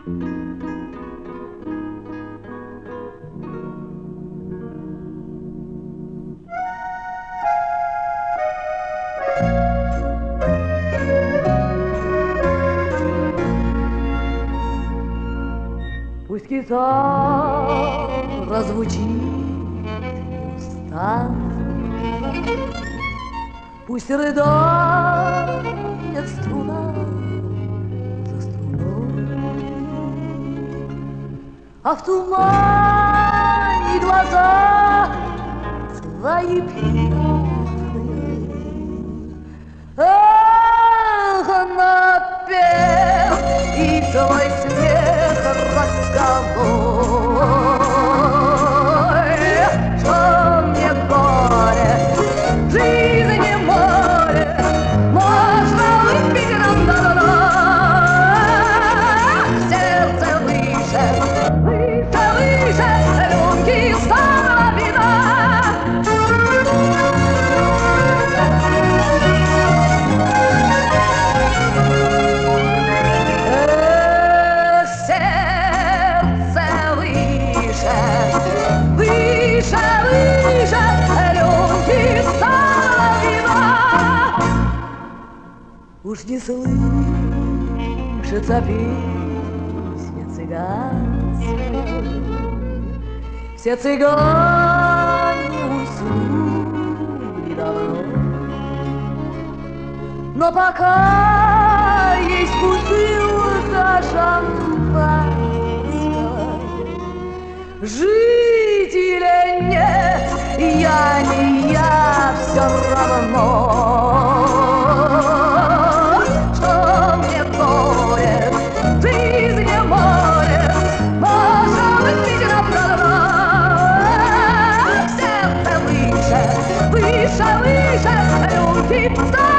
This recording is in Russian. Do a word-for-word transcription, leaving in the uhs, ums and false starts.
Пусть гитара звучит неустанно, пусть рыдает струна за струной, а в тумане глаза твои пьяные. Ах, напев и твой смех разговор, что мне горе, жизнь не море, можно выпить нам давно. Сердце выше, выше, выше, рюмки старого вина. Выше, выше, рюмки старого вина. Уж не слышится песня цыганская, все цыгане уснули давно, но пока есть бутылка шампанского, жить или нет, я не я, все равно. Что мне горе, жизнь не море, можно выпить нам давно. Сердце выше, выше, выше, рюмки.